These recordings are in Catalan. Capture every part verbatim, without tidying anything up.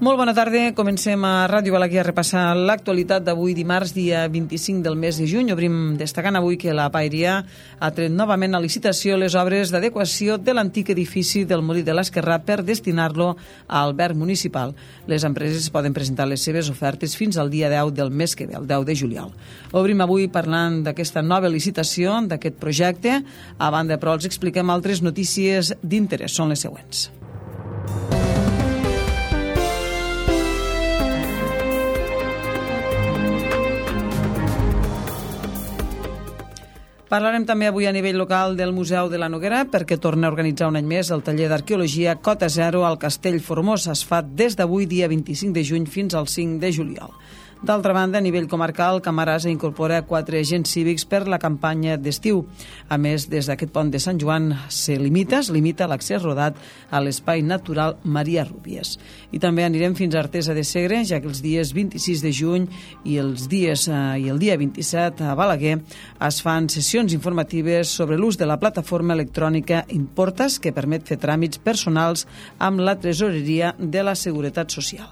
Molt bona tarda, comencem a Ràdio Balaguer a repassar l'actualitat d'avui dimarts, dia vint-i-cinc del mes de juny. Obrim destacant avui que la Paeria ha tret novament a licitació les obres d'adequació de l'antic edifici del Molí de l'Esquerrà per destinar-lo a alberg municipal. Les empreses poden presentar les seves ofertes fins al dia deu del mes que ve, el deu de juliol. Obrim avui parlant d'aquesta nova licitació, d'aquest projecte. A banda, però, els expliquem altres notícies d'interès. Són les següents. Parlarem també avui a nivell local del Museu de la Noguera perquè torna a organitzar un any més el taller d'arqueologia Cota Zero al Castell Formós. Es fa des d'avui, dia vint-i-cinc de juny, fins al cinc de juliol. D'altra banda, a nivell comarcal, Camarasa incorpora quatre agents cívics per la campanya d'estiu. A més, des d'aquest pont de Sant Joan se limita, es limita l'accés rodat a l'espai natural Maria Rúbies. I també anirem fins a Artesa de Segre, ja que els dies vint-i-sis de juny i els dies eh, i el dia vint-i-set a Balaguer es fan sessions informatives sobre l'ús de la plataforma electrònica Importas, que permet fer tràmits personals amb la tresoreria de la Seguretat Social.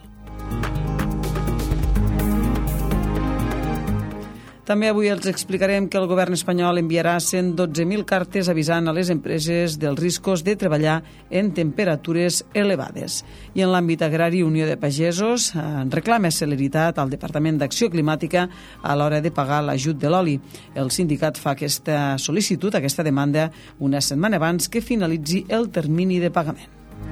També avui els explicarem que el govern espanyol enviarà cent dotze mil cartes avisant a les empreses dels riscos de treballar en temperatures elevades. I en l'àmbit agrari, Unió de Pagesos reclama celeritat al Departament d'Acció Climàtica a l'hora de pagar l'ajut de l'oli. El sindicat fa aquesta sol·licitud, aquesta demanda, una setmana abans que finalitzi el termini de pagament.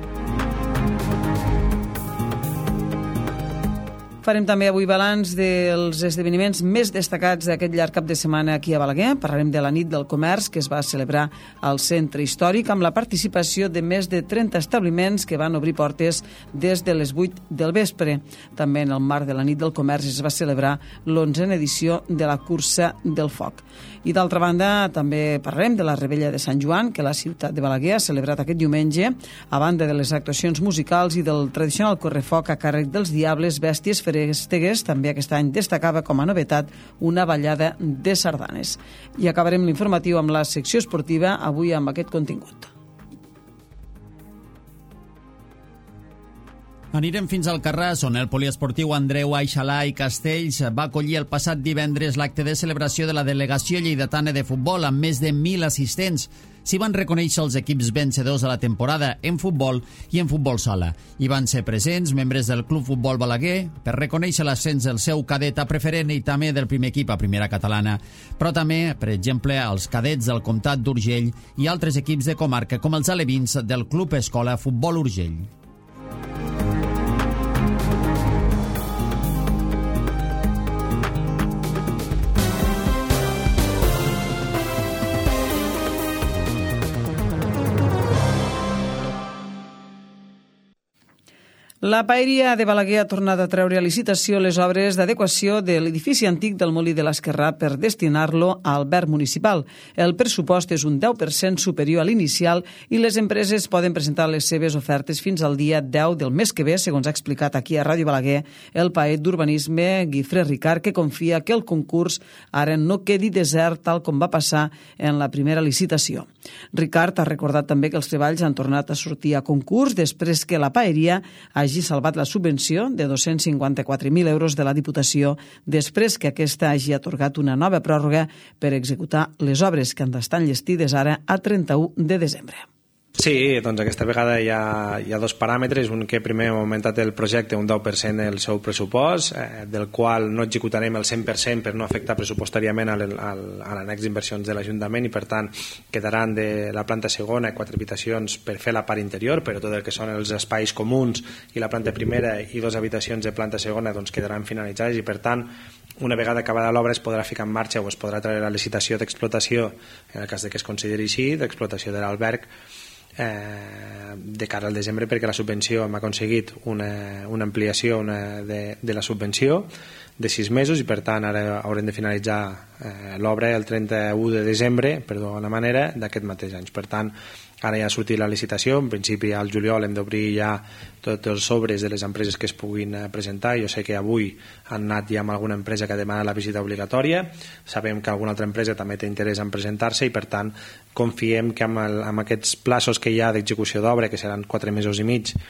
Farem també avui balanç dels esdeveniments més destacats d'aquest llarg cap de setmana aquí a Balaguer. Parlarem de la nit del comerç que es va celebrar al centre històric amb la participació de més de trenta establiments que van obrir portes des de les vuit del vespre. També en el marc de la nit del comerç es va celebrar l'onzena edició de la cursa del foc. I d'altra banda també parlarem de la Rebella de Sant Joan que la ciutat de Balaguer ha celebrat aquest diumenge, a banda de les actuacions musicals i del tradicional correfoc a càrrec dels Diables Bèsties Festeguers. També aquest any destacava com a novetat una ballada de sardanes. I acabarem l'informatiu amb la secció esportiva, avui amb aquest contingut. Anirem fins al Carràs, on el poliesportiu Andreu Aixalà i Castells va acollir el passat divendres l'acte de celebració de la delegació lleidatana de futbol amb més de mil assistents. S'hi van reconèixer els equips vencedors de la temporada en futbol i en futbol sala. Hi van ser presents membres del Club Futbol Balaguer per reconèixer l'ascens del seu cadet a preferent i també del primer equip a primera catalana, però també, per exemple, els cadets del Comtat d'Urgell i altres equips de comarca com els alevins del Club Escola Futbol Urgell. La Paeria de Balaguer ha tornat a treure a licitació les obres d'adequació de l'edifici antic del Molí de l'Esquerrà per destinar-lo a alberg municipal. El pressupost és un deu per cent superior a l'inicial i les empreses poden presentar les seves ofertes fins al dia deu del mes que ve, segons ha explicat aquí a Ràdio Balaguer el paet d'Urbanisme Guifré Ricard, que confia que el concurs ara no quedi desert tal com va passar en la primera licitació. Ricard ha recordat també que els treballs han tornat a sortir a concurs després que la Paeria hagi hagi salvat la subvenció de dos-cents cinquanta-quatre mil euros de la Diputació després que aquesta hagi atorgat una nova pròrroga per executar les obres que han d'estar enllestides ara a trenta-u de desembre. Sí, doncs aquesta vegada hi ha, hi ha dos paràmetres, un que primer hem augmentat el projecte un deu per cent el seu pressupost, eh, del qual no executarem el cent per cent per no afectar pressupostàriament a l'annex d'inversions de l'Ajuntament i per tant quedaran de la planta segona quatre habitacions per fer la part interior, però tot el que són els espais comuns i la planta primera i dues habitacions de planta segona doncs quedaran finalitzades i per tant una vegada acabada l'obra es podrà ficar en marxa o es podrà treure la licitació d'explotació en el cas de que es consideri així, d'explotació de l'alberg Eh, de cara al desembre perquè la subvenció hem aconseguit una, una ampliació una de, de la subvenció de sis mesos i per tant ara haurem de finalitzar eh, l'obra el trenta-u de desembre, per d'alguna manera, d'aquest mateix any. Per tant, ara ja ha sortit la licitació, en principi al juliol hem d'obrir ja tots els sobres de les empreses que es puguin presentar. Jo sé que avui han anat ja amb alguna empresa que ha demanat la visita obligatòria, sabem que alguna altra empresa també té interès en presentar-se i per tant confiem que amb, el, amb aquests plaços que hi ha d'execució d'obra, que seran quatre mesos i mig,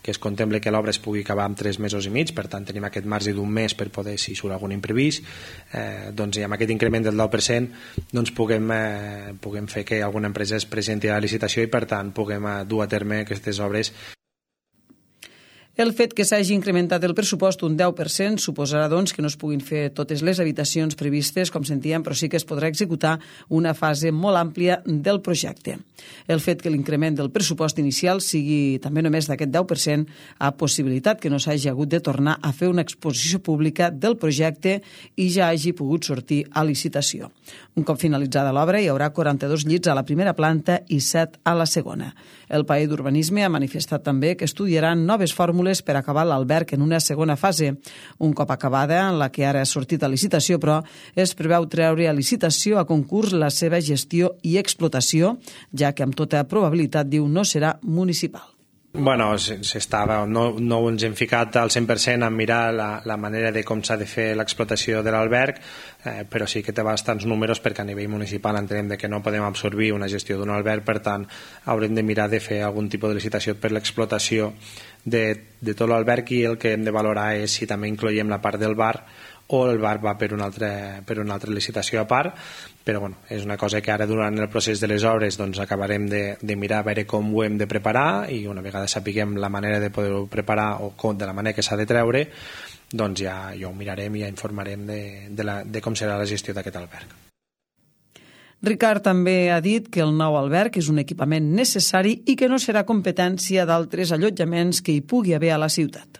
que es contempla que l'obra es pugui acabar en tres mesos i mig, per tant tenim aquest marge d'un mes per poder, si surt algun imprevist, eh, doncs i amb aquest increment del deu per cent doncs puguem, eh, puguem fer que alguna empresa es presenti a la licitació i per tant puguem eh, dur a terme aquestes obres. El fet que s'hagi incrementat el pressupost un deu per cent suposarà doncs, que no es puguin fer totes les habitacions previstes, com sentíem, però sí que es podrà executar una fase molt àmplia del projecte. El fet que l'increment del pressupost inicial sigui també només d'aquest deu per cent ha possibilitat que no s'hagi hagut de tornar a fer una exposició pública del projecte i ja hagi pogut sortir a licitació. Un cop finalitzada l'obra hi haurà quaranta-dos llits a la primera planta i set a la segona. El paer d'Urbanisme ha manifestat també que estudiaran noves fórmules per acabar l'alberg en una segona fase. Un cop acabada, en la que ara ha sortit a licitació, però es preveu treure a licitació a concurs la seva gestió i explotació, ja que amb tota probabilitat, diu, no serà municipal. Bueno, s'estava, no, no ens hem ficat al cent per cent en mirar la, la manera de com s'ha de fer l'explotació de l'alberg, eh, però sí que té bastants números perquè a nivell municipal entenem de que no podem absorbir una gestió d'un alberg, per tant haurem de mirar de fer algun tipus de licitació per l'explotació de, de tot l'alberg, i el que hem de valorar és si també incloiem la part del bar o el bar va per una altra, per una altra licitació a part, però bueno, és una cosa que ara durant el procés de les obres doncs, acabarem de, de mirar a veure com ho hem de preparar, i una vegada sapiguem la manera de poder-ho preparar o com, de la manera que s'ha de treure, doncs ja, ja ho mirarem i ja informarem de, de, la, de com serà la gestió d'aquest alberg. Ricard també ha dit que el nou alberg és un equipament necessari i que no serà competència d'altres allotjaments que hi pugui haver a la ciutat.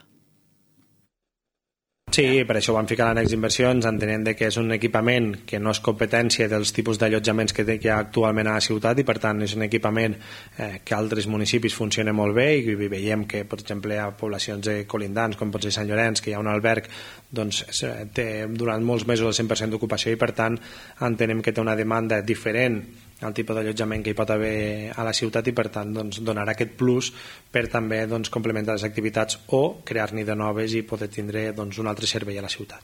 Sí, per això ho vam ficar a l'annex d'inversions, entenent que és un equipament que no és competència dels tipus d'allotjaments que hi ha actualment a la ciutat, i per tant és un equipament eh, que altres municipis funciona molt bé, i veiem que, per exemple, hi ha poblacions colindants, com pot ser Sant Llorenç, que hi ha un alberg doncs, té durant molts mesos el cent per cent d'ocupació, i per tant entenem que té una demanda diferent al tipus d'allotjament que hi pot haver a la ciutat, i per tant doncs, donarà aquest plus per també doncs, complementar les activitats o crear-ne de noves i poder tindre doncs, un altre servei a la ciutat.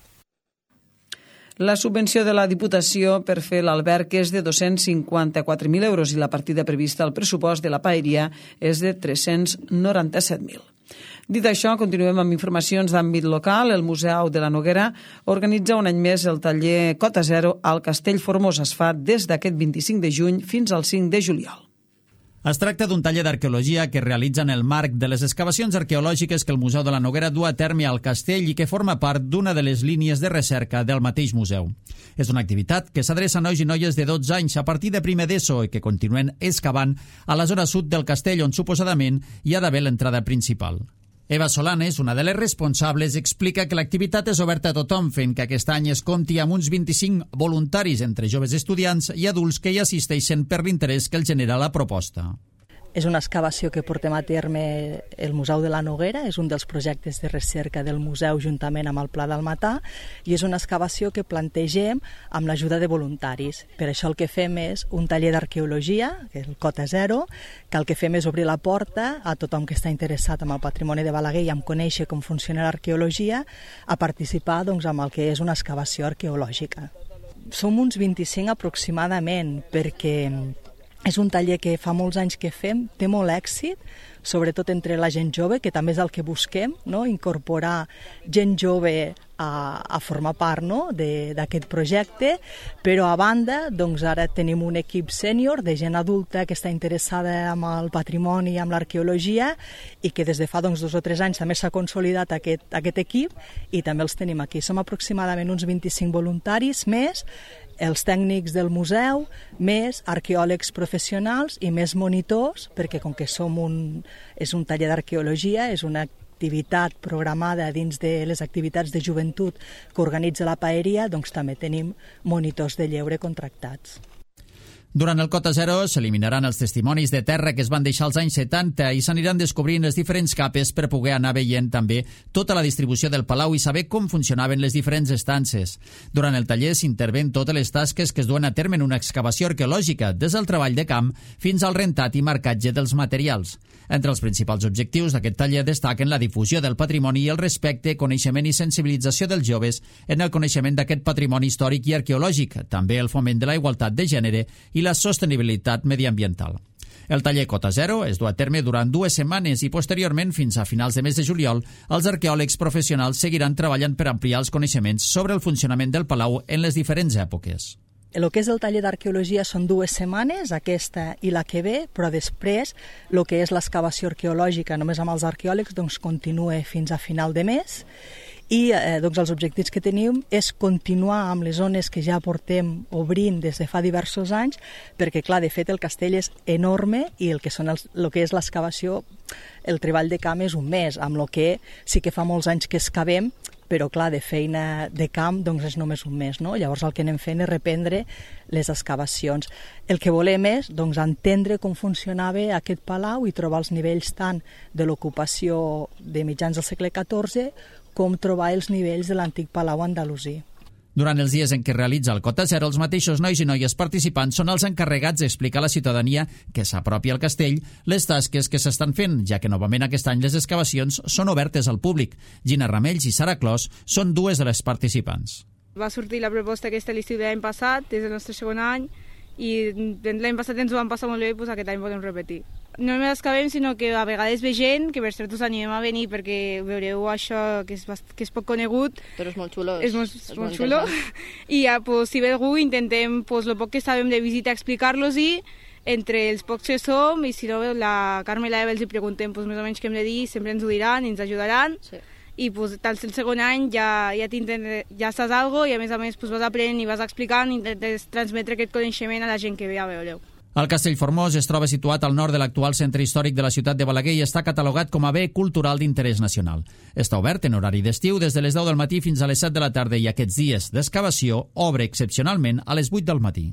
La subvenció de la Diputació per fer l'alberg és de dos-cents cinquanta-quatre mil euros i la partida prevista al pressupost de la paeria és de tres-cents noranta-set mil. Dit això, continuem amb informacions d'àmbit local. El Museu de la Noguera organitza un any més el taller Cota Zero al Castell Formós. Es fa des d'aquest vint-i-cinc de juny fins al cinc de juliol. Es tracta d'un taller d'arqueologia que realitza en el marc de les excavacions arqueològiques que el Museu de la Noguera du a terme al castell i que forma part d'una de les línies de recerca del mateix museu. És una activitat que s'adreça a nois i noies de dotze anys a partir de primer d'ESO i que continuen excavant a la zona sud del castell, on suposadament hi ha d'haver l'entrada principal. Eva Solanes, una de les responsables, explica que l'activitat és oberta a tothom, fent que aquest any es compti amb uns vint-i-cinc voluntaris entre joves estudiants i adults que hi assisteixen per l'interès que els genera la proposta. És una excavació que portem a terme el Museu de la Noguera, és un dels projectes de recerca del museu juntament amb el Pla del Matà, i és una excavació que plantegem amb l'ajuda de voluntaris. Per això el que fem és un taller d'arqueologia, el Cota Zero, que el que fem és obrir la porta a tothom que està interessat en el patrimoni de Balaguer i en conèixer com funciona l'arqueologia, a participar doncs, amb el que és una excavació arqueològica. Som uns vint-i-cinc aproximadament, perquè és un taller que fa molts anys que fem, té molt èxit, sobretot entre la gent jove, que també és el que busquem, no? Incorporar gent jove a, a formar part, no? d'aquest projecte, però a banda doncs ara tenim un equip sènior de gent adulta que està interessada en el patrimoni i amb l'arqueologia i que des de fa doncs, dos o tres anys també s'ha consolidat aquest, aquest equip i també els tenim aquí. Som aproximadament uns vint-i-cinc voluntaris més, els tècnics del museu, més arqueòlegs professionals i més monitors, perquè com que som un, és un taller d'arqueologia, és una activitat programada dins de les activitats de joventut que organitza la paeria, doncs també tenim monitors de lleure contractats. Durant el Cota Zero s'eliminaran els testimonis de terra que es van deixar als anys setanta i s'aniran descobrint les diferents capes per poder anar veient també tota la distribució del palau i saber com funcionaven les diferents estances. Durant el taller s'interven totes les tasques que es duen a terme en una excavació arqueològica, des del treball de camp fins al rentat i marcatge dels materials. Entre els principals objectius d'aquest taller destaquen la difusió del patrimoni i el respecte, coneixement i sensibilització dels joves en el coneixement d'aquest patrimoni històric i arqueològic, també el foment de la igualtat de gènere i la sostenibilitat mediambiental. El taller Cota Zero es du a terme durant dues setmanes i posteriorment, fins a finals de mes de juliol, els arqueòlegs professionals seguiran treballant per ampliar els coneixements sobre el funcionament del palau en les diferents èpoques. El que és el taller d'arqueologia són dues setmanes, aquesta i la que ve, però després el que és l'excavació arqueològica només amb els arqueòlegs doncs, continua fins a final de mes i eh, doncs, els objectius que tenim és continuar amb les zones que ja portem obrint des de fa diversos anys, perquè clar, de fet el castell és enorme i el que, són els, el que és l'excavació, el treball de camp és un mes, amb el que sí que fa molts anys que excavem, però clar, de feina de camp doncs és només un mes, no? Llavors el que anem fent és reprendre les excavacions. El que volem és doncs, entendre com funcionava aquest palau i trobar els nivells tant de l'ocupació de mitjans del segle catorze com trobar els nivells de l'antic palau andalusí. Durant els dies en què realitza el Cota Zero, els mateixos nois i noies participants són els encarregats d'explicar a la ciutadania que s'apropi al castell les tasques que s'estan fent, ja que novament aquest any les excavacions són obertes al públic. Gina Ramells i Sara Clos són dues de les participants. Va sortir la proposta aquesta l'estiu de l'any passat, des del nostre segon any, i l'any passat ens ho vam passar molt bé i doncs aquest any podem repetir. No només excavem, sinó que a vegades ve gent, que per cert us animem a venir perquè veureu això que és, que és poc conegut. Però és molt xulo. És molt, és molt xulo. I ja, pues, si ve algú, intentem pues, el poc que sabem de visita explicar-los-hi entre els pocs que som, i si no, la Carme i la Eva els hi preguntem pues, més o menys què hem de dir, sempre ens ho diran i ens ajudaran. Sí. I pues, tal el segon any ja, ja, ja saps alguna cosa i a més a més pues, vas aprenent i vas explicant i intentes transmetre aquest coneixement a la gent que ve a veure-ho. El Castell Formós es troba situat al nord de l'actual centre històric de la ciutat de Balaguer i està catalogat com a bé cultural d'interès nacional. Està obert en horari d'estiu des de les deu del matí fins a les set de la tarda i aquests dies d'excavació obre excepcionalment a les vuit del matí.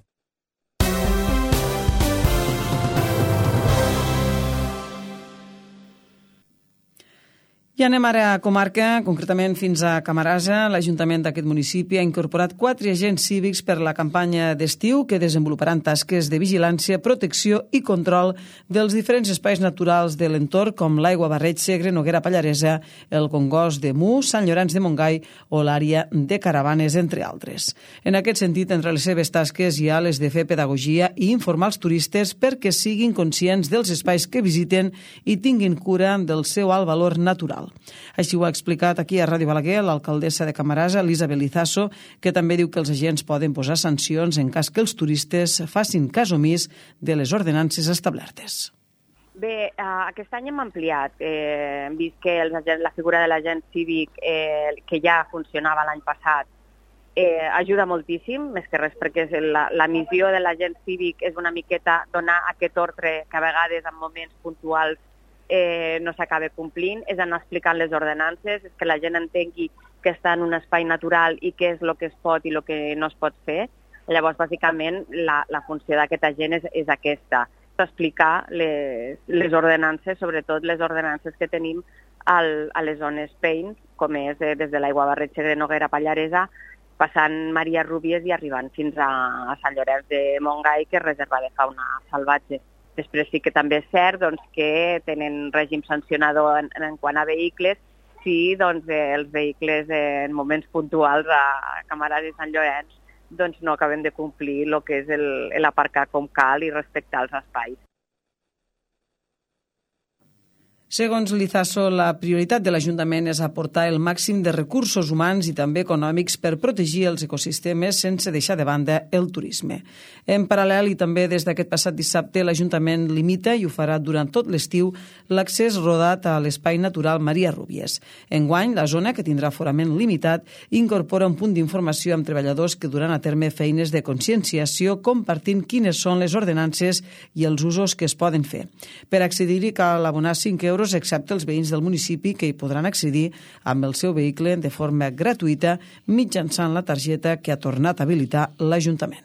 I anem ara a comarca, concretament fins a Camarasa. L'Ajuntament d'aquest municipi ha incorporat quatre agents cívics per la campanya d'estiu que desenvoluparan tasques de vigilància, protecció i control dels diferents espais naturals de l'entorn, com l'Aigua Barreig, Segre, Noguera Pallaresa, el Congost de Mu, Sant Llorenç de Montgai o l'àrea de Caravanes, entre altres. En aquest sentit, entre les seves tasques hi ha les de fer pedagogia i informar els turistes perquè siguin conscients dels espais que visiten i tinguin cura del seu alt valor natural. Així ho ha explicat aquí a Ràdio Balaguer l'alcaldessa de Camarasa, Elisa Belizaso, que també diu que els agents poden posar sancions en cas que els turistes facin cas omís de les ordenances establertes. Bé, aquest any hem ampliat. Eh, hem vist que els agents, la figura de l'agent cívic eh, que ja funcionava l'any passat eh, ajuda moltíssim, més que res perquè la, la missió de l'agent cívic és una miqueta donar aquest ordre que a vegades en moments puntuals Eh, no s'acaba complint, és anar explicant les ordenances, és que la gent entengui que està en un espai natural i què és el que es pot i el que no es pot fer. Llavors, bàsicament, la, la funció d'aquest agent és, és aquesta, explicar les, les ordenances, sobretot les ordenances que tenim al, a les zones P E I N, com és eh, des de l'Aigua Barreig, Segre, Noguera, Pallaresa, passant Maria Rúbies i arribant fins a, a Sant Llorenç de Montgai, que és reserva de fauna salvatge. Després sí que també és cert doncs, que tenen règim sancionador en, en quant a vehicles, si doncs, eh, els vehicles eh, en moments puntuals a Camarasa i Sant Llorenç doncs, no acaben de complir el que és l'aparcar com cal i respectar els espais. Segons Lizaso, la prioritat de l'Ajuntament és aportar el màxim de recursos humans i també econòmics per protegir els ecosistemes sense deixar de banda el turisme. En paral·lel i també des d'aquest passat dissabte, l'Ajuntament limita, i ho farà durant tot l'estiu, l'accés rodat a l'espai natural Maria Rúbies. Enguany, la zona, que tindrà aforament limitat, incorpora un punt d'informació amb treballadors que duran a terme feines de conscienciació compartint quines són les ordenances i els usos que es poden fer. Per accedir-hi cal abonar cinc euros excepte els veïns del municipi, que hi podran accedir amb el seu vehicle de forma gratuïta mitjançant la targeta que ha tornat a habilitar l'Ajuntament.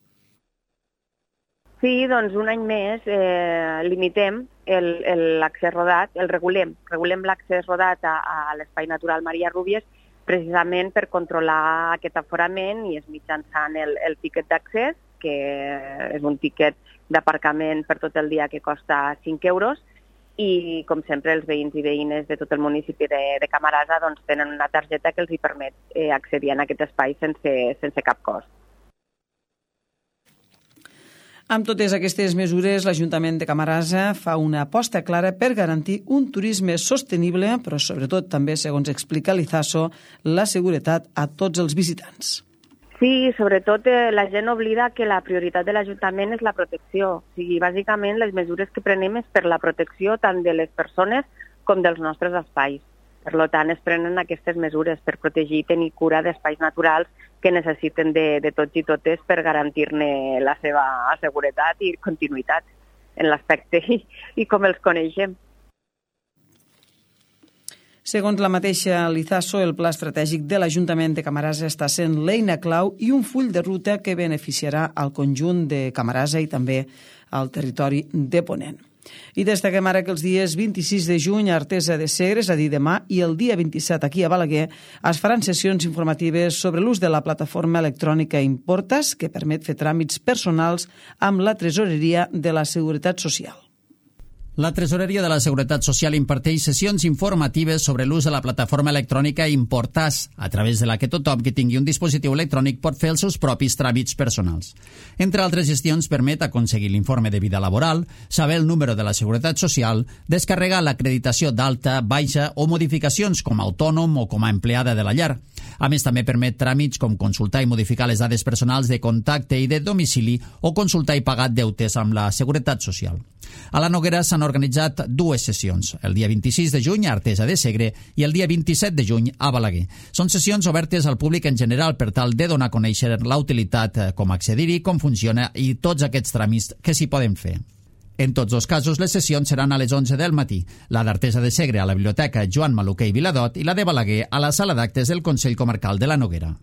Sí, doncs un any més eh, limitem l'accés rodat, el regulem, regulem l'accés rodat a, a l'espai natural Maria Rúbies precisament per controlar aquest aforament i és mitjançant el, el tiquet d'accés, que és un tiquet d'aparcament per tot el dia que costa cinc euros, i, com sempre, els veïns i veïnes de tot el municipi de, de Camarasa doncs, tenen una targeta que els hi permet eh, accedir a aquest espai sense, sense cap cost. Amb totes aquestes mesures, l'Ajuntament de Camarasa fa una aposta clara per garantir un turisme sostenible, però sobretot també, segons explica l'Izaso, la seguretat a tots els visitants. Sí, sobretot eh, la gent oblida que la prioritat de l'Ajuntament és la protecció. O sigui, bàsicament les mesures que prenem és per la protecció tant de les persones com dels nostres espais. Per tant, es prenen aquestes mesures per protegir i tenir cura d'espais naturals que necessiten de, de tots i totes per garantir-ne la seva seguretat i continuïtat en l'aspecte i, i com els coneixem. Segons la mateixa Lizaso, el pla estratègic de l'Ajuntament de Camarasa està sent l'eina clau i un full de ruta que beneficiarà al conjunt de Camarasa i també al territori de Ponent. I destaquem ara que els dies vint-i-sis de juny a Artesa de Segre, és a dir, demà, i el dia vint-i-set aquí a Balaguer, es faran sessions informatives sobre l'ús de la plataforma electrònica Importas, que permet fer tràmits personals amb la tresoreria de la Seguretat Social. La Tresoreria de la Seguretat Social imparteix sessions informatives sobre l'ús de la plataforma electrònica Importas, a través de la que tothom que tingui un dispositiu electrònic pot fer els seus propis tràmits personals. Entre altres gestions, permet aconseguir l'informe de vida laboral, saber el número de la Seguretat Social, descarregar l'acreditació d'alta, baixa o modificacions com a autònom o com a empleada de la llar. A més, també permet tràmits com consultar i modificar les dades personals de contacte i de domicili o consultar i pagar deutes amb la Seguretat Social. A la Noguera s'han organitzat dues sessions, el dia vint-i-sis de juny a Artesa de Segre i el dia vint-i-set de juny a Balaguer. Són sessions obertes al públic en general per tal de donar a conèixer la utilitat, com accedir-hi, com funciona i tots aquests tràmits que s'hi poden fer. En tots dos casos, les sessions seran a les onze del matí, la d'Artesa de Segre a la Biblioteca Joan Maluquer i Viladot i la de Balaguer a la Sala d'Actes del Consell Comarcal de la Noguera.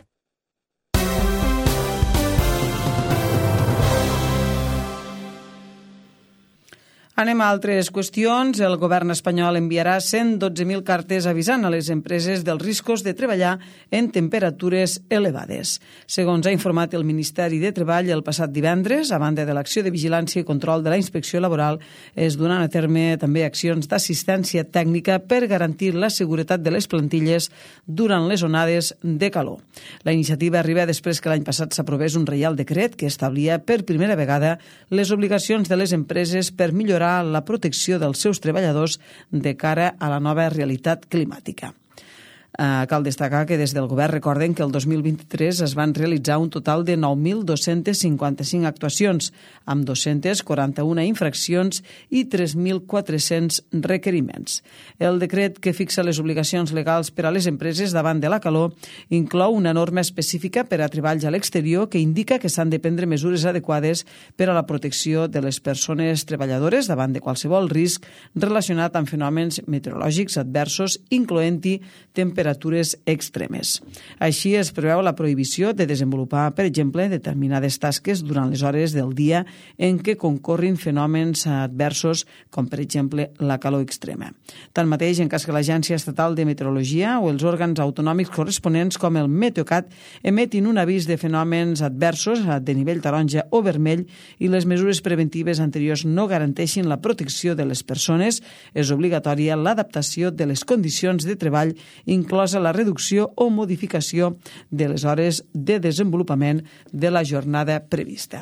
Anem a altres qüestions. El govern espanyol enviarà cent dotze mil cartes avisant a les empreses dels riscos de treballar en temperatures elevades. Segons ha informat el Ministeri de Treball el passat divendres, a banda de l'acció de vigilància i control de la inspecció laboral, es duran a terme també accions d'assistència tècnica per garantir la seguretat de les plantilles durant les onades de calor. La iniciativa arriba després que l'any passat s'aprovés un reial decret que establia per primera vegada les obligacions de les empreses per millorar la protecció dels seus treballadors de cara a la nova realitat climàtica. Eh, cal destacar que des del govern recorden que el dos mil vint-i-tres es van realitzar un total de nou mil dos-centes cinquanta-cinc actuacions, amb dos-centes quaranta-una infraccions i tres mil quatre-cents requeriments. El decret que fixa les obligacions legals per a les empreses davant de la calor inclou una norma específica per a treballs a l'exterior que indica que s'han de prendre mesures adequades per a la protecció de les persones treballadores davant de qualsevol risc relacionat amb fenòmens meteorològics adversos, incloent-hi temperatures temperatures extremes. Així es preveu la prohibició de desenvolupar, per exemple, determinades tasques durant les hores del dia en què concorrin fenòmens adversos com, per exemple, la calor extrema. Tanmateix, en cas que l'Agència Estatal de Meteorologia o els òrgans autonòmics corresponents com el Meteocat emetin un avís de fenòmens adversos de nivell taronja o vermell i les mesures preventives anteriors no garanteixin la protecció de les persones, és obligatòria l'adaptació de les condicions de treball, inclosa la reducció o modificació de les hores de desenvolupament de la jornada prevista.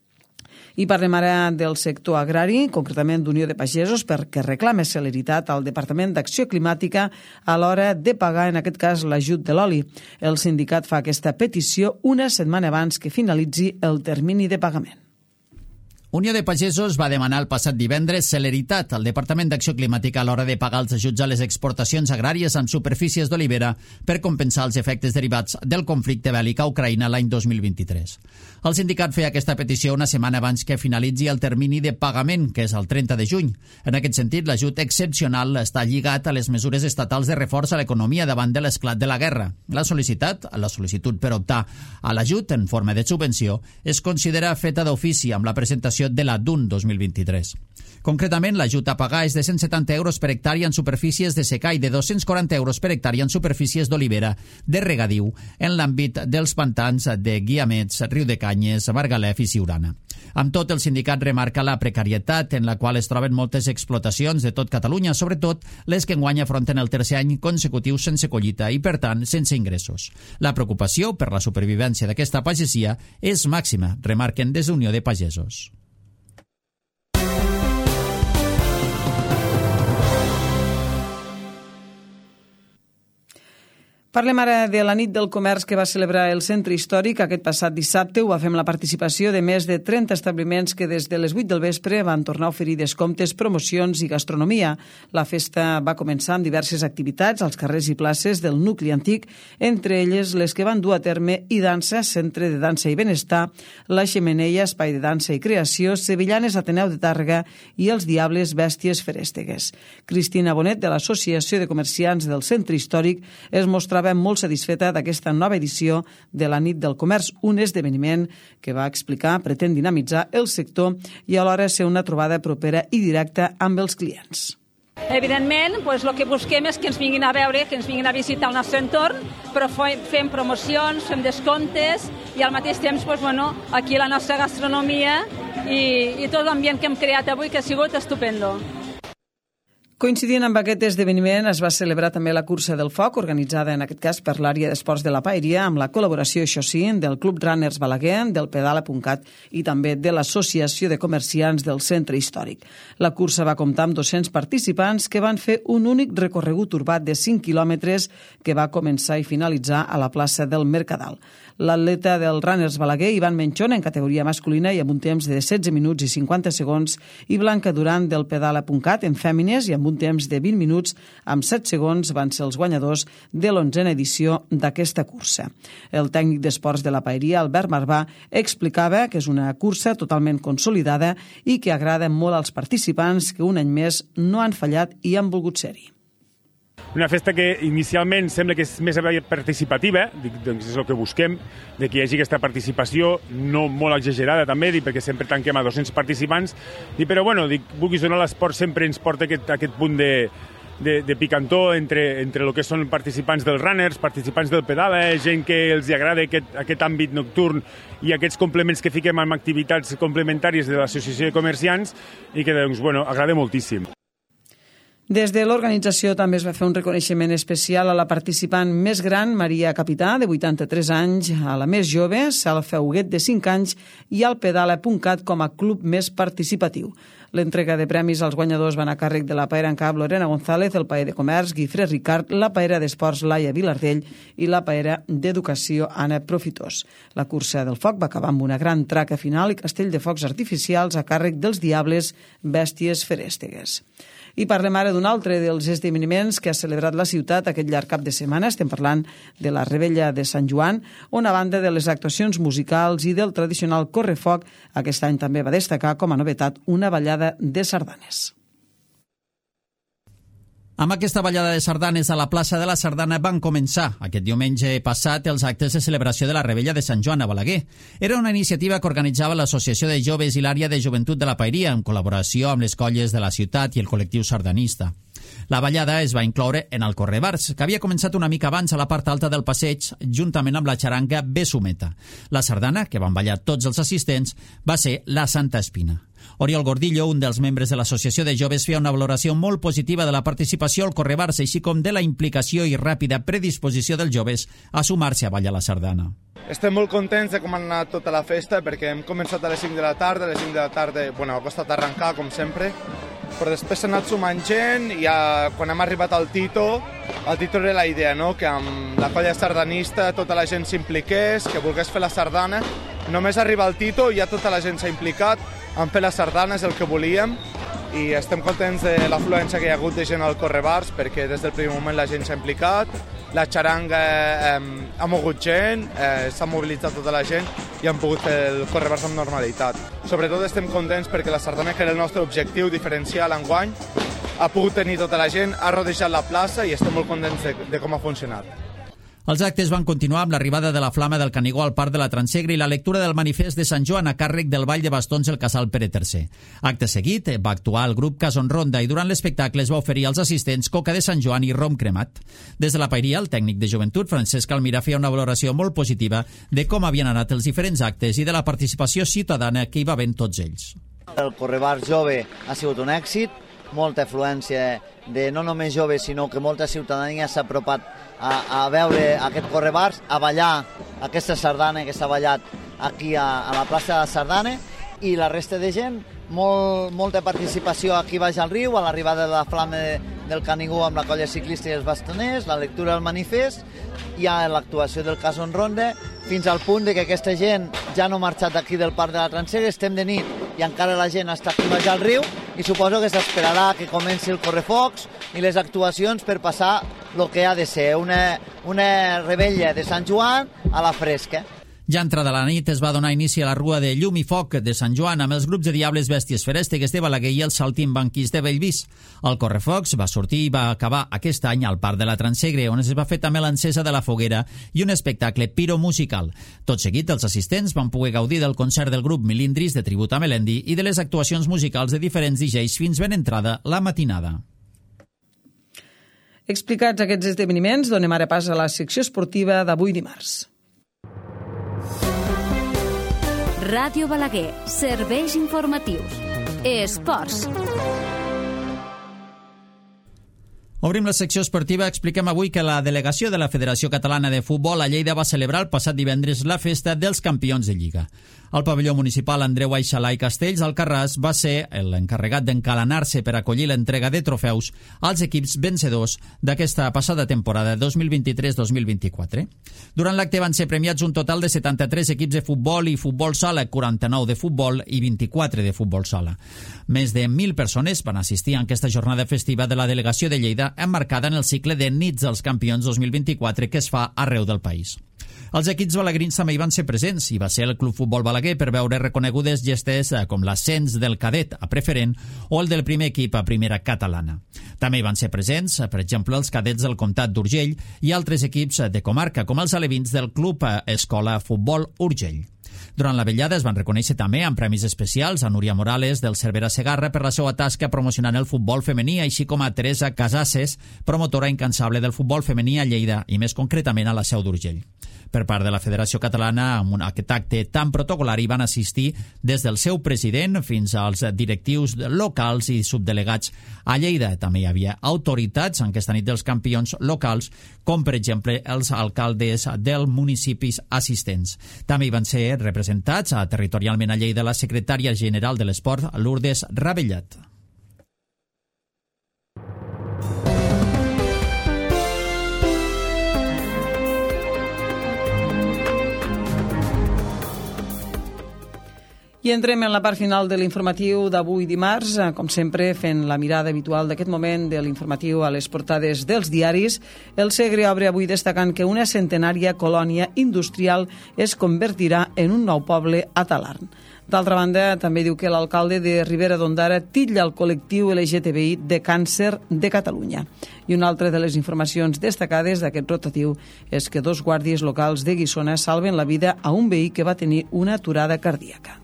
I parlem ara del sector agrari, concretament d'Unió de Pagesos, perquè reclama celeritat al Departament d'Acció Climàtica a l'hora de pagar, en aquest cas, l'ajut de l'oli. El sindicat fa aquesta petició una setmana abans que finalitzi el termini de pagament. Unió de Pagesos va demanar el passat divendres celeritat al Departament d'Acció Climàtica a l'hora de pagar els ajuts a les exportacions agràries amb superfícies d'olivera per compensar els efectes derivats del conflicte bèl·lic a Ucraïna l'any dos mil vint-i-tres. El sindicat feia aquesta petició una setmana abans que finalitzi el termini de pagament, que és el trenta de juny. En aquest sentit, l'ajut excepcional està lligat a les mesures estatals de reforç a l'economia davant de l'esclat de la guerra. La sol·licitat, la sol·licitud per optar a l'ajut en forma de subvenció, es considera feta d'ofici amb la presentació de la D U N dos mil vint-i-tres. Concretament, l'ajut a pagar és de cent setanta euros per hectàrea en superfícies de secà i de dos-cents quaranta euros per hectàrea en superfícies d'olivera de regadiu en l'àmbit dels pantans de Guiamets, Riudecanyes, Margalef i Siurana. Amb tot, el sindicat remarca la precarietat en la qual es troben moltes explotacions de tot Catalunya, sobretot les que enguany afronten el tercer any consecutiu sense collita i, per tant, sense ingressos. La preocupació per la supervivència d'aquesta pagesia és màxima, remarquen des d'Unió de Pagesos. Parlem ara de la nit del comerç que va celebrar el Centre Històric aquest passat dissabte. Ho va fer amb la participació de més de trenta establiments que des de les vuit del vespre van tornar a oferir descomptes, promocions i gastronomia. La festa va començar amb diverses activitats als carrers i places del nucli antic, entre elles les que van dur a terme i dansa, Centre de Dansa i Benestar, La Xemeneia, Espai de Dansa i Creació, Sevillanes Ateneu de Tàrrega i els Diables Bèsties Feréstegues. Cristina Bonet, de l'Associació de Comerciants del Centre Històric, es mostrava molt satisfeta d'aquesta nova edició de la Nit del Comerç, un esdeveniment que va explicar pretén dinamitzar el sector i alhora ser una trobada propera i directa amb els clients. Evidentment, doncs, el que busquem és que ens vinguin a veure, que ens vinguin a visitar el nostre entorn, però fem promocions, fem descomptes i al mateix temps doncs, bueno, aquí la nostra gastronomia i, i tot l'ambient que hem creat avui, que ha sigut estupendo. Coincidint amb aquest esdeveniment, es va celebrar també la cursa del foc, organitzada en aquest cas per l'àrea d'esports de la Paeria, amb la col·laboració, això sí, del Club Runners Balaguer, del Pedala.cat i també de l'Associació de Comerciants del Centre Històric. La cursa va comptar amb dos-cents participants que van fer un únic recorregut urbà de cinc quilòmetres que va començar i finalitzar a la plaça del Mercadal. L'atleta del Runners Balaguer, Ivan Menchón, en categoria masculina i amb un temps de setze minuts i cinquanta segons, i Blanca Duran del Pedala.cat en fèmines i amb un temps de vint minuts amb set segons van ser els guanyadors de l'onzena edició d'aquesta cursa. El tècnic d'esports de la Paeria, Albert Marbà, explicava que és una cursa totalment consolidada i que agrada molt als participants que un any més no han fallat i han volgut ser-hi. Una festa que inicialment sembla que és més participativa, doncs és el que busquem, de que hi hagi aquesta participació, no molt exagerada també, perquè sempre tanquem a dos-cents participants, però bueno, dic, vulguis donar l'esport sempre ens porta aquest, aquest punt de, de, de picantó entre, entre el que són participants dels runners, participants del pedala, gent que els agrada aquest, aquest àmbit nocturn i aquests complements que fiquem amb activitats complementàries de l'Associació de Comerciants i que doncs, bueno, agrada moltíssim. Des de l'organització també es va fer un reconeixement especial a la participant més gran, Maria Capità, de vuitanta-tres anys, a la més jove, Salfa Huguet, de cinc anys, i al Pedala.cat com a club més participatiu. L'entrega de premis als guanyadors van a càrrec de la paera en cap Lorena González, el paer de comerç Guifré Ricard, la paera d'esports Laia Vilardell i la paera d'educació Anna Profitós. La cursa del foc va acabar amb una gran traca final i castell de focs artificials a càrrec dels Diables Bèsties Feréstegues. I parlem ara d'un altre dels esdeveniments que ha celebrat la ciutat aquest llarg cap de setmana. Estem parlant de la Rebella de Sant Joan, on a banda de les actuacions musicals i del tradicional correfoc, aquest any també va destacar com a novetat una ballada de sardanes. Amb aquesta ballada de sardanes a la plaça de la Sardana van començar aquest diumenge passat els actes de celebració de la Rebella de Sant Joan a Balaguer. Era una iniciativa que organitzava l'Associació de Joves i l'Àrea de Joventut de la Paeria, en col·laboració amb les colles de la ciutat i el col·lectiu sardanista. La ballada es va incloure en el Correbars, que havia començat una mica abans a la part alta del passeig, juntament amb la xaranga Besumeta. La sardana, que van ballar tots els assistents, va ser la Santa Espina. Oriol Gordillo, un dels membres de l'Associació de Joves, feia una valoració molt positiva de la participació al Correbars, així com de la implicació i ràpida predisposició dels joves a sumar-se a ballar la sardana. Estem molt contents de com ha anat tota la festa, perquè hem començat a les cinc de la tarda, a les cinc de la tarda, bueno, ha costat arrencar, com sempre, però després s'ha anat sumant gent i ja, quan hem arribat al Tito, el Tito era la idea, no? Que amb la colla sardanista tota la gent s'impliqués, que volgués fer la sardana. Només arriba al Tito i ja tota la gent s'ha implicat en fer la sardana, és el que volíem, i estem contents de l'afluència que hi ha hagut de gent al Correbars, perquè des del primer moment la gent s'ha implicat, la xaranga eh, ha mogut gent, eh, s'ha mobilitzat tota la gent i han pogut fer el Correbars amb normalitat. Sobretot estem contents perquè la sardana, que era el nostre objectiu diferencial enguany, ha pogut tenir tota la gent, ha rodejat la plaça i estem molt contents de, de com ha funcionat. Els actes van continuar amb l'arribada de la Flama del Canigó al Parc de la Transegre i la lectura del manifest de Sant Joan a càrrec del Ball de Bastons el Casal Pere tercer. Acte seguit va actuar el grup Cason Ronda i durant l'espectacle es va oferir als assistents coca de Sant Joan i rom cremat. Des de la Pairia, el tècnic de joventut, Francesc Almirà, feia una valoració molt positiva de com havien anat els diferents actes i de la participació ciutadana que hi va haver tots ells. El Correbar Jove ha sigut un èxit, molta afluència de no només joves, sinó que molta ciutadania s'ha apropat a, a veure aquest Correbars, a ballar aquesta sardana que s'ha ballat aquí a, a la plaça de Sardana, i la resta de gent, molt, molta participació aquí baix al riu, a l'arribada de la Flama de, del Canigó amb la colla ciclista i els bastoners, la lectura del manifest, i a l'actuació del Cason Ronda, fins al punt de que aquesta gent ja no ha marxat d'aquí del Parc de la Transegre, estem de nit i encara la gent està aquí baix al riu, i suposo que s'esperarà que comenci el correfocs i les actuacions per passar el que ha de ser una, una rebella de Sant Joan a la fresca. Ja entrada la nit es va donar inici a la Rua de Llum i Foc de Sant Joan amb els grups de Diables Bèsties Feréstegues de Balaguer i els Saltimbanquis de Bellvís. El correfocs va sortir i va acabar aquest any al Parc de la Transegre, on es va fer també l'encesa de la foguera i un espectacle piromusical. Tot seguit, els assistents van poder gaudir del concert del grup Milindris de tribut a Melendi i de les actuacions musicals de diferents D Js fins ben entrada la matinada. Explicats aquests esdeveniments, donem ara pas a la secció esportiva d'avui dimarts. Ràdio Balaguer, serveis informatius. Esports. Obrim la secció esportiva. Expliquem avui que la delegació de la Federació Catalana de Futbol a Lleida va celebrar el passat divendres la festa dels campions de Lliga. Al pavelló municipal Andreu Aixalà i Castells, Alcarràs va ser l'encarregat d'encalanar-se per acollir l'entrega de trofeus als equips vencedors d'aquesta passada temporada dos mil vint-i-tres dos mil vint-i-quatre. Durant l'acte van ser premiats un total de setanta-tres equips de futbol i futbol sala, quaranta-nou de futbol i vint-i-quatre de futbol sala. Més de mil persones van assistir a aquesta jornada festiva de la delegació de Lleida, emmarcada en el cicle de Nits dels Campions dos mil vint-i-quatre que es fa arreu del país. Els equips balagrins també hi van ser presents i va ser el Club Futbol Balaguer per veure reconegudes gestes com l'ascens del cadet a preferent o el del primer equip a primera catalana. També hi van ser presents, per exemple, els cadets del Comtat d'Urgell i altres equips de comarca, com els alevins del Club Escola Futbol Urgell. Durant la vetllada es van reconèixer també amb premis especials a Núria Morales del Cervera Segarra per la seva tasca promocionant el futbol femení, així com a Teresa Casases, promotora incansable del futbol femení a Lleida i més concretament a la Seu d'Urgell. Per part de la Federació Catalana, amb aquest acte tan protocolari van assistir des del seu president fins als directius locals i subdelegats a Lleida. També hi havia autoritats en aquesta nit dels campions locals, com per exemple els alcaldes dels municipis assistents. També hi van ser representats a, territorialment a Lleida la secretària general de l'Esport, Lourdes Rabellat. I entrem en la part final de l'informatiu d'avui dimarts, com sempre fent la mirada habitual d'aquest moment de l'informatiu a les portades dels diaris. El Segre obre avui destacant que una centenària colònia industrial es convertirà en un nou poble a Talarn. D'altra banda, també diu que l'alcalde de Ribera d'Ondara titlla el col·lectiu L G T B I de càncer de Catalunya. I una altra de les informacions destacades d'aquest rotatiu és que dos guàrdies locals de Guissona salven la vida a un veí que va tenir una aturada cardíaca.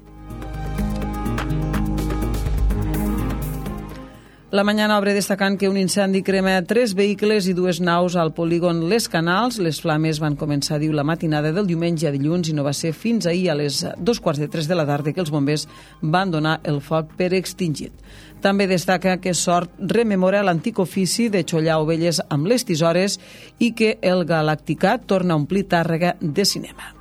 La Mañana obre destacant que un incendi crema tres vehicles i dues naus al polígon Les Canals. Les flames van començar, diu, la matinada del diumenge a dilluns i no va ser fins ahir a les dos quarts de tres de la tarda que els bombers van donar el foc per extingit. També destaca que Sort rememora l'antic ofici de xollar ovelles amb les tisores i que el Galacticat torna a omplir Tàrrega de cinema.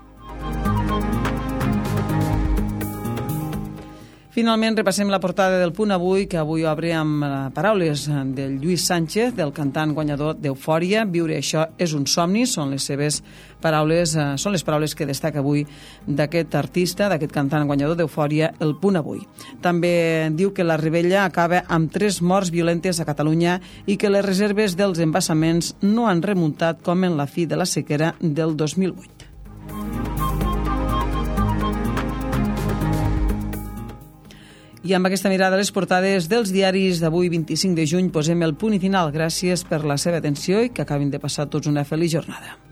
Finalment, repassem la portada del Punt Avui, que avui obre amb paraules del Lluís Sánchez, del cantant guanyador d'Eufòria. Viure això és un somni, són les seves paraules, són les paraules que destaca avui d'aquest artista, d'aquest cantant guanyador d'Eufòria, el Punt Avui. També diu que la revetlla acaba amb tres morts violentes a Catalunya i que les reserves dels embassaments no han remuntat com en la fi de la sequera del dos mil vuit. I amb aquesta mirada a les portades dels diaris d'avui, vint-i-cinc de juny, posem el punt i final. Gràcies per la seva atenció i que acabin de passar tots una feliç jornada.